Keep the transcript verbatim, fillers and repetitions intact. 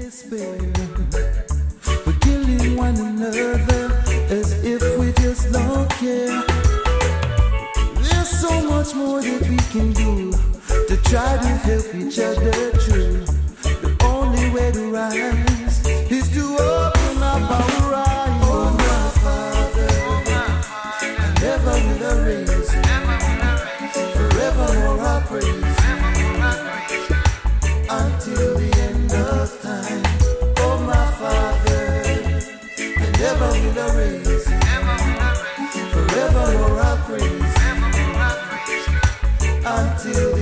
despair. We're killing one another as if we just don't care. There's so much more that we can do to try to help each other through. The only way to rise is to open up our eyes. Oh my Father, I never will erase you. Forevermore I praise you until the end of time. Oh my Father, I never will erase you. Forevermore I praise you until